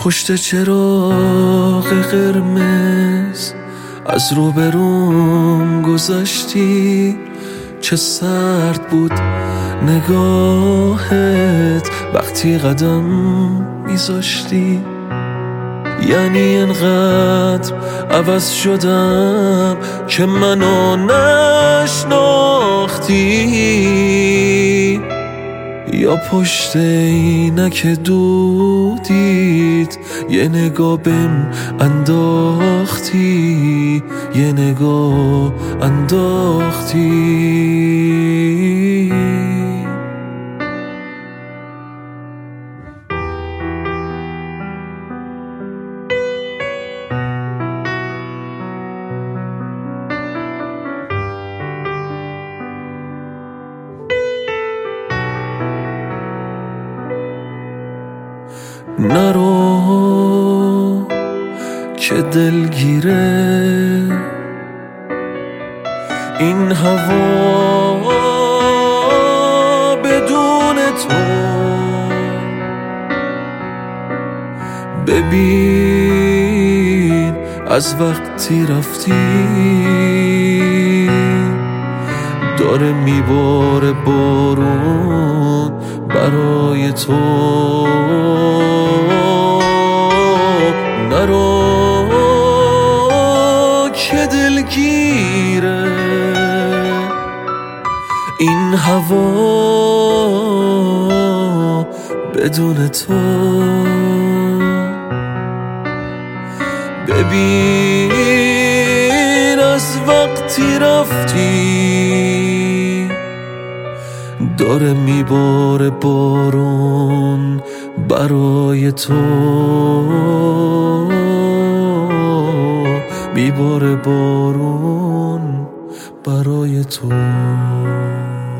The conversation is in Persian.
پشت چراغ قرمز از روبروم گذشتی، چه سرد بود نگاهت وقتی قدم میذاشتی. یعنی انقدر عوض شدم که منو نشناختی، یا پشت عینک دودیت یه نگاه بهم انداختی، یه نگاه انداختی. نرو که دلگیره این هوا بدون تو، ببین از وقتی رفتی داره میباره بارون برای تو. نرو که دلگیره این هوا بدون تو، ببین از وقتی رفتی داره میباره بارون برای تو، میباره بارون برای تو.